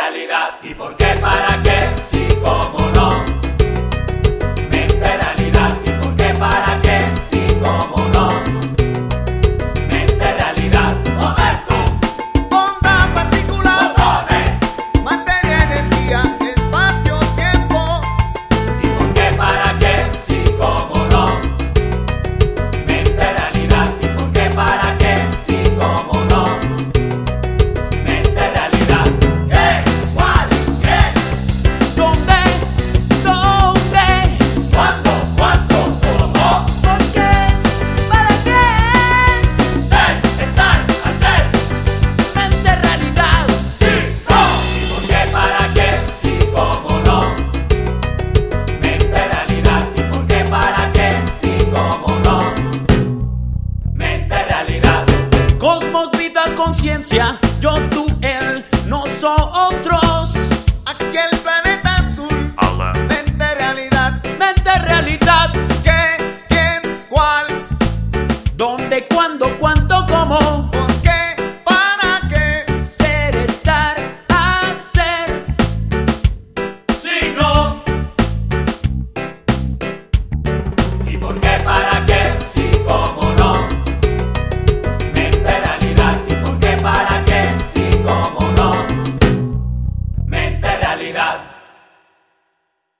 realidad. ¿Y por qué, para qué? Sí, cómo no. Mente realidad. ¿Y por qué, para qué? Sí, cómo no. Mente realidad. Momentum. Onda, partícula, Fotones. materia, energía, espacio, tiempo. ¿Y por qué, para qué? Sí, cómo no. Mente realidad. ¿Y por qué, para qué? Sí, cómo no. Mente realidad. ¿Qué? ¿Cuál? ¿Quién? ¿Dónde? ¿Cuándo? ¿Cuánto? ¿Cómo? ¿Por qué? ¿Para qué? Ser, estar, hacer. Mente realidad. Sí, no. ¿Y por qué, para qué? Sí, cómo no. Mente realidad. ¿Y por qué, para qué? Sí, cómo no. Mente realidad. Cosmos, vida, conciencia. Yo, tú, él, nosotros. Aquí el planeta azul. Mente, realidad. Mente realidad. ¿Qué? ¿Quién? ¿Cuál? ¿Dónde? ¿Cuándo? ¿Cuánto? ¿Cómo? ¿Por qué? ¿Para qué? Ser, estar, hacer. Sí, no. ¿Y por qué, para